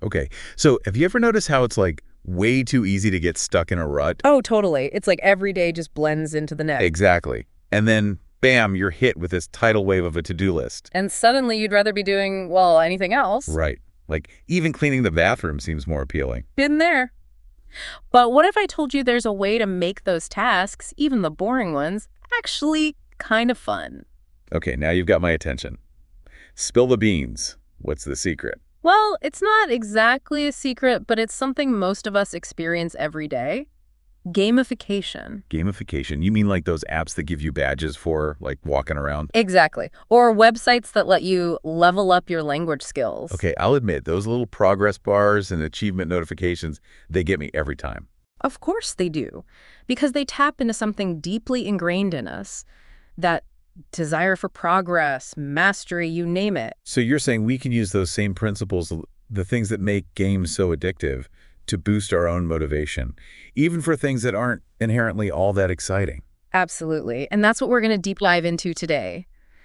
Okay. So have you ever noticed how it's like way too easy to get stuck in a rut? Oh, totally. It's like every day just blends into the next. Exactly. And then, bam, you're hit with this tidal wave of a to-do list. And suddenly you'd rather be doing, well, anything else. Right. Like even cleaning the bathroom seems more appealing. Been there. But what if I told you there's a way to make those tasks, even the boring ones, actually kind of fun? Okay, now you've got my attention. Spill the beans. What's the secret? Well, it's not exactly a secret, but it's something most of us experience every day. Gamification. Gamification. You mean like those apps that give you badges for, like, walking around? Exactly. Or websites that let you level up your language skills. Okay, I'll admit, those little progress bars and achievement notifications, they get me every time. Of course they do, because they tap into something deeply ingrained in us, that desire for progress, mastery, you name it. So you're saying we can use those same principles, the things that make games so addictive, to boost our own motivation, even for things that aren't inherently all that exciting. Absolutely. And that's what we're going to deep dive into today.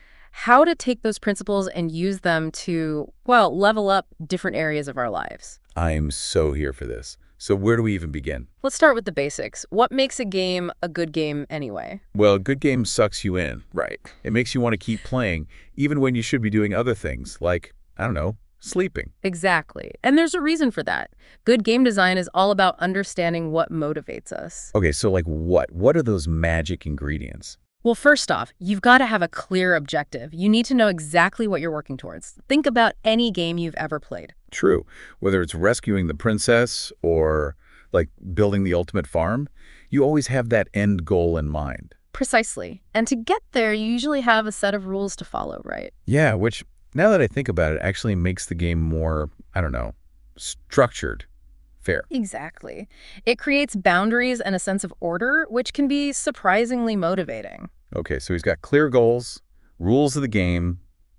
How to take those principles and use them to, well, level up different areas of our lives. I'm so here for this. So where do we even begin? Let's start with the basics. What makes a game a good game anyway? Well, a good game sucks you in. Right. It makes you want to keep playing, even when you should be doing other things, like, I don't know, sleeping. Exactly. And there's a reason for that. Good game design is all about understanding what motivates us. Okay, so like what? What are those magic ingredients? Well, first off, you've got to have a clear objective. You need to know exactly what you're working towards. Think about any game you've ever played. True. Whether it's rescuing the princess or like building the ultimate farm, you always have that end goal in mind. Precisely. And to get there, you usually have a set of rules to follow, right? Yeah, which, now that I think about it, actually makes the game more, I don't know, structured. Fair. Exactly. It creates boundaries and a sense of order, which can be surprisingly motivating. Okay, so he's got clear goals, rules of the game.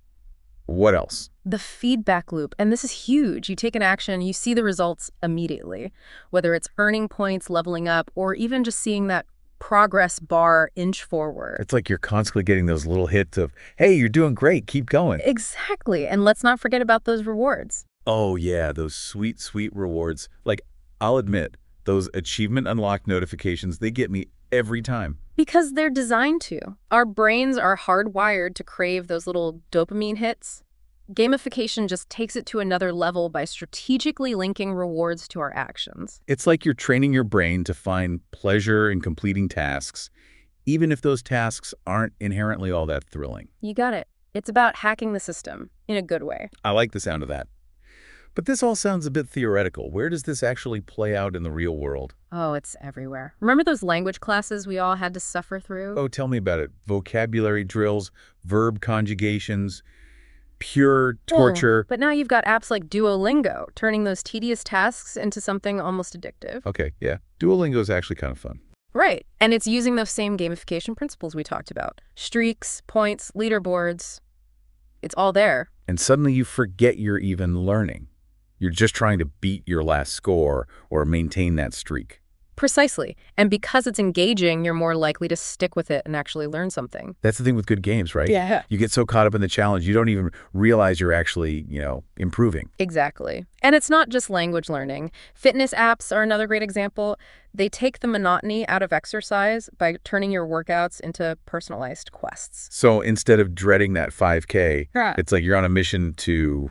What else? The feedback loop, and this is huge. You take an action, you see the results immediately, whether it's earning points, leveling up, or even just seeing that progress bar inch forward. It's like you're constantly getting those little hits of, hey, you're doing great, keep going. Exactly. And let's not forget about those rewards. Oh, yeah, those sweet, sweet rewards. Like, I'll admit, those achievement unlocked notifications, they get me every time. Because they're designed to. Our brains are hardwired to crave those little dopamine hits. Gamification just takes it to another level by strategically linking rewards to our actions. It's like you're training your brain to find pleasure in completing tasks, even if those tasks aren't inherently all that thrilling. You got it. It's about hacking the system in a good way. I like the sound of that. But this all sounds a bit theoretical. Where does this actually play out in the real world? Oh, it's everywhere. Remember those language classes we all had to suffer through? Oh, tell me about it. Vocabulary drills, verb conjugations, pure torture. But now you've got apps like Duolingo, turning those tedious tasks into something almost addictive. Okay, yeah. Duolingo is actually kind of fun. Right. And it's using those same gamification principles we talked about. Streaks, points, leaderboards. It's all there. And suddenly you forget you're even learning. You're just trying to beat your last score or maintain that streak. Precisely. And because it's engaging, you're more likely to stick with it and actually learn something. That's the thing with good games, right? Yeah. You get so caught up in the challenge, you don't even realize you're actually, improving. Exactly. And it's not just language learning. Fitness apps are another great example. They take the monotony out of exercise by turning your workouts into personalized quests. So instead of dreading that 5K, Right. It's like you're on a mission to,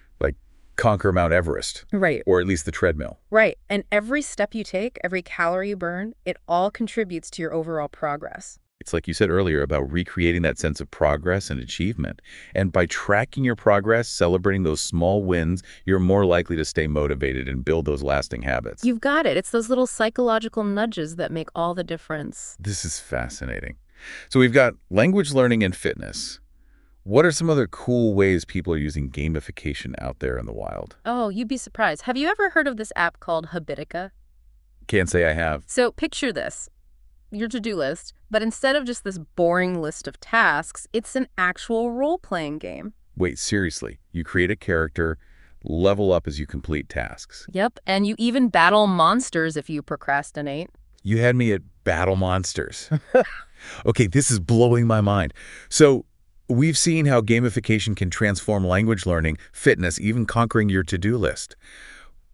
conquer Mount Everest. Right. Or at least the treadmill. Right. And every step you take, every calorie you burn, it all contributes to your overall progress. It's like you said earlier about recreating that sense of progress and achievement. And by tracking your progress, celebrating those small wins, you're more likely to stay motivated and build those lasting habits. You've got it. It's those little psychological nudges that make all the difference. This is fascinating. So we've got language learning and fitness. What are some other cool ways people are using gamification out there in the wild? Oh, you'd be surprised. Have you ever heard of this app called Habitica? Can't say I have. So picture this, your to-do list, but instead of just this boring list of tasks, it's an actual role-playing game. Wait, seriously? You create a character, level up as you complete tasks. Yep, and you even battle monsters if you procrastinate. You had me at battle monsters. Okay, this is blowing my mind. So we've seen how gamification can transform language learning, fitness, even conquering your to-do list.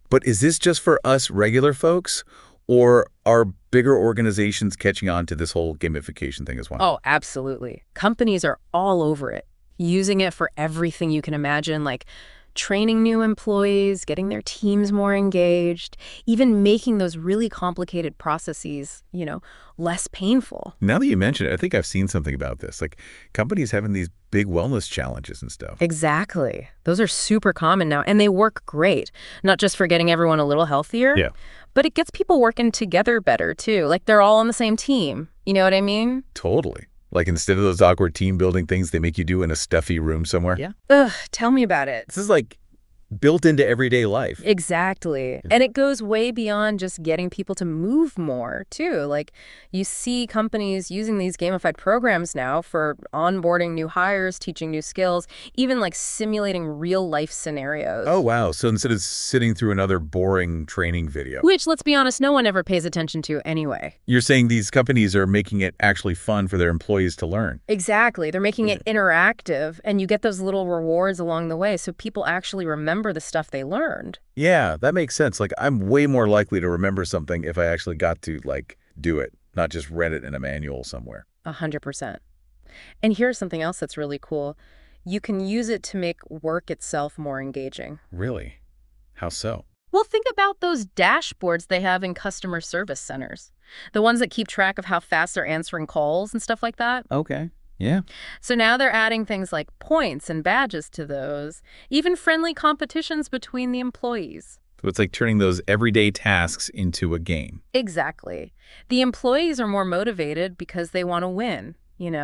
But is this just for us regular folks, or are bigger organizations catching on to this whole gamification thing as well? Oh, absolutely. Companies are all over it, using it for everything you can imagine, like training new employees, getting their teams more engaged, even making those really complicated processes, less painful. Now that you mention it, I think I've seen something about this. Like companies having these big wellness challenges and stuff. Exactly. Those are super common now, and they work great, not just for getting everyone a little healthier, Yeah, but it gets people working together better, too. Like they're all on the same team. You know what I mean? totally. Like instead of those awkward team building things they make you do in a stuffy room somewhere. Yeah. Ugh, tell me about it. This is like built into everyday life. Exactly. And it goes way beyond just getting people to move more, too. Like, you see companies using these gamified programs now for onboarding new hires, teaching new skills, even like simulating real-life scenarios. Oh, wow. So instead of sitting through another boring training video, Which, let's be honest, no one ever pays attention to anyway. you're saying these companies are making it actually fun for their employees to learn. Exactly. They're making it interactive, and you get those little rewards along the way, so people actually remember the stuff they learned. Yeah, that makes sense. Like I'm way more likely to remember something if I actually got to do it, not just read it in a manual somewhere. 100%. And here's something else that's really cool. You can use it to make work itself more engaging. Really? How so? Well, think about those dashboards they have in customer service centers. The ones that keep track of how fast they're answering calls and stuff like that. Okay. Yeah. So now they're adding things like points and badges to those, even friendly competitions between the employees. So it's like turning those everyday tasks into a game. Exactly. The employees are more motivated because they want to win,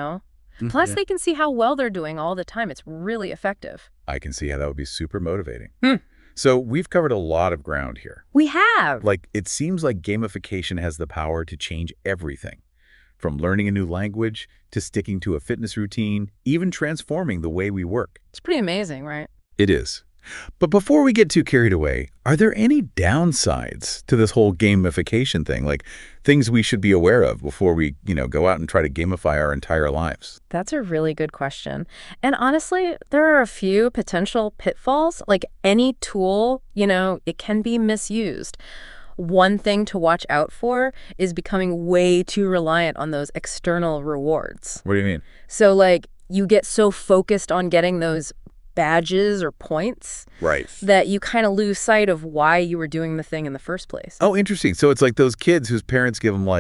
Plus, Yeah. they can see how well they're doing all the time. It's really effective. I can see how that would be super motivating. Hmm. So we've covered a lot of ground here. We have. Like it seems like gamification has the power to change everything. From learning a new language to sticking to a fitness routine, even transforming the way we work. It's pretty amazing, right? It is. But before we get too carried away, are there any downsides to this whole gamification thing? Like things we should be aware of before we, go out and try to gamify our entire lives? That's a really good question. And honestly, there are a few potential pitfalls. Like any tool, it can be misused. One thing to watch out for is becoming way too reliant on those external rewards. What do you mean? So you get so focused on getting those badges or points Right. that you kind of lose sight of why you were doing the thing in the first place. Oh, interesting. So it's like those kids whose parents give them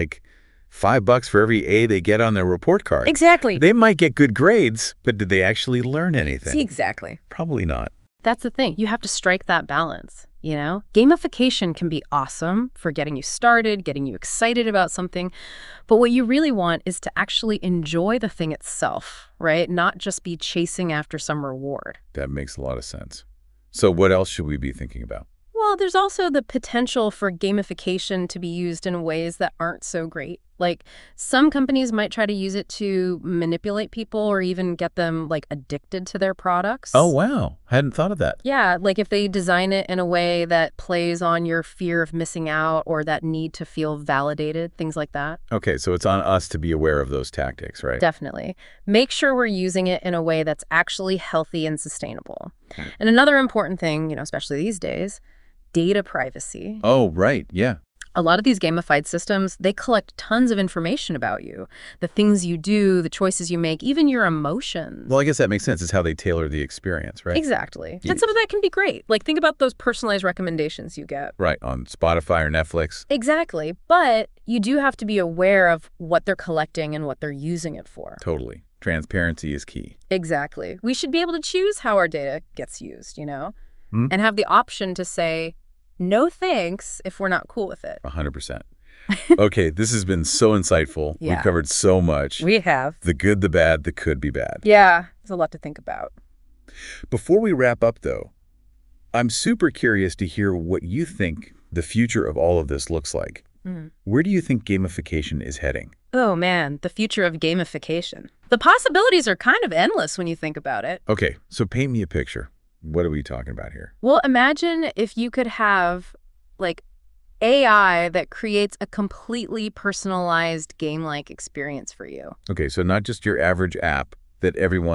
$5 for every A they get on their report card. Exactly. They might get good grades, but did they actually learn anything? Exactly. Probably not. That's the thing. You have to strike that balance, Gamification can be awesome for getting you started, getting you excited about something. But what you really want is to actually enjoy the thing itself, right? Not just be chasing after some reward. That makes a lot of sense. So what else should we be thinking about? Well, there's also the potential for gamification to be used in ways that aren't so great. Like some companies might try to use it to manipulate people or even get them addicted to their products. Oh, wow. I hadn't thought of that. Yeah, like if they design it in a way that plays on your fear of missing out or that need to feel validated, things like that. Okay, so it's on us to be aware of those tactics, right? Definitely. Make sure we're using it in a way that's actually healthy and sustainable. And another important thing, especially these days, data privacy. Oh, right. Yeah. A lot of these gamified systems, they collect tons of information about you. The things you do, the choices you make, even your emotions. Well, I guess that makes sense. It's how they tailor the experience, right? Exactly. Yeah. And some of that can be great. Think about those personalized recommendations you get. Right, on Spotify or Netflix. Exactly. But you do have to be aware of what they're collecting and what they're using it for. Totally. Transparency is key. Exactly. We should be able to choose how our data gets used, and have the option to say, no thanks if we're not cool with it. 100%. Okay, this has been so insightful. Yeah. We've covered so much. We have. The good, the bad, the could be bad. Yeah, there's a lot to think about. Before we wrap up, though, I'm super curious to hear what you think the future of all of this looks like. Where do you think gamification is heading? Oh, man, the future of gamification. The possibilities are kind of endless when you think about it. Okay, so paint me a picture. What are we talking about here? Well, imagine if you could have, AI that creates a completely personalized game-like experience for you. Okay, so not just your average app that everyone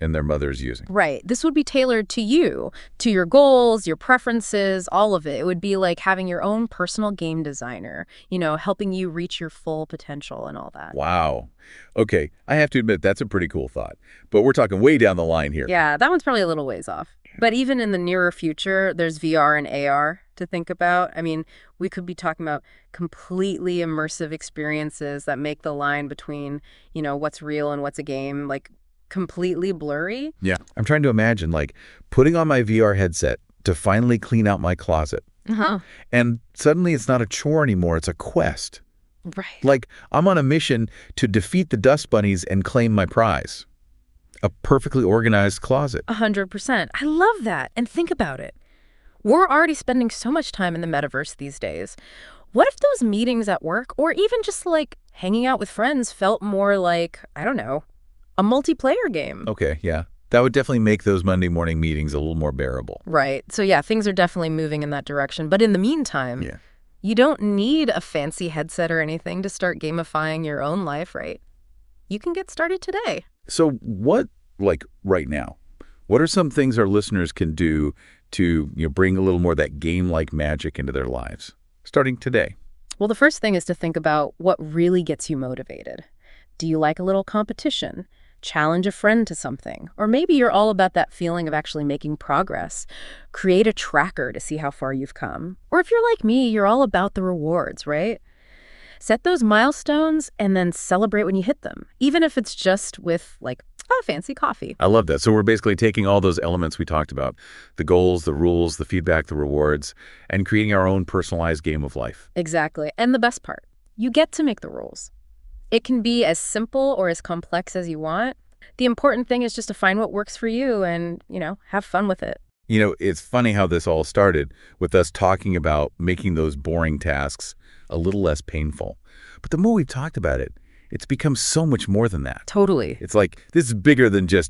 and their mother's using. Right. This would be tailored to you, to your goals, your preferences, all of it. It would be like having your own personal game designer, helping you reach your full potential and all that. Wow. Okay, I have to admit, that's a pretty cool thought. But we're talking way down the line here. Yeah, that one's probably a little ways off. But even in the nearer future, there's VR and AR to think about. I mean, we could be talking about completely immersive experiences that make the line between, what's real and what's a game, like, completely blurry. Yeah. I'm trying to imagine, like, putting on my VR headset to finally clean out my closet. Uh-huh. And suddenly it's not a chore anymore, it's a quest. Right. Like, I'm on a mission to defeat the dust bunnies and claim my prize. A perfectly organized closet. 100%. I love that. And think about it. We're already spending so much time in the metaverse these days. What if those meetings at work, or even just like hanging out with friends, felt more like, I don't know, a multiplayer game? Okay, yeah. That would definitely make those Monday morning meetings a little more bearable. Right. So yeah, things are definitely moving in that direction. But in the meantime, you don't need a fancy headset or anything to start gamifying your own life, right? You can get started today. So what, like right now, what are some things our listeners can do to bring a little more of that game-like magic into their lives, starting today? Well, the first thing is to think about what really gets you motivated. Do you like a little competition? Challenge a friend to something. Or maybe you're all about that feeling of actually making progress. Create a tracker to see how far you've come. Or if you're like me, you're all about the rewards, right? Set those milestones and then celebrate when you hit them, even if it's just with, like, a fancy coffee. I love that. So we're basically taking all those elements we talked about, the goals, the rules, the feedback, the rewards, and creating our own personalized game of life. Exactly. And the best part, you get to make the rules. It can be as simple or as complex as you want. The important thing is just to find what works for you and, have fun with it. It's funny how this all started with us talking about making those boring tasks a little less painful. But the more we've talked about it, it's become so much more than that. Totally. It's like, this is bigger than just,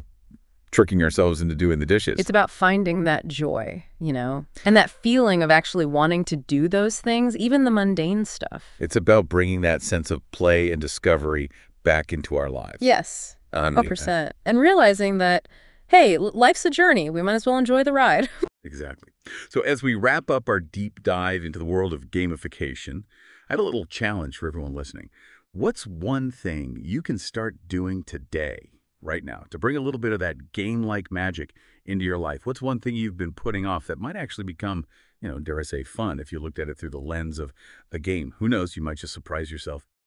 tricking ourselves into doing the dishes. It's about finding that joy, and that feeling of actually wanting to do those things, even the mundane stuff. It's about bringing that sense of play and discovery back into our lives. Yes, 100%. And realizing that, hey, life's a journey. We might as well enjoy the ride. Exactly. So as we wrap up our deep dive into the world of gamification, I have a little challenge for everyone listening. What's one thing you can start doing today, right now, to bring a little bit of that game-like magic into your life? What's one thing you've been putting off that might actually become, dare I say, fun if you looked at it through the lens of a game? Who knows? You might just surprise yourself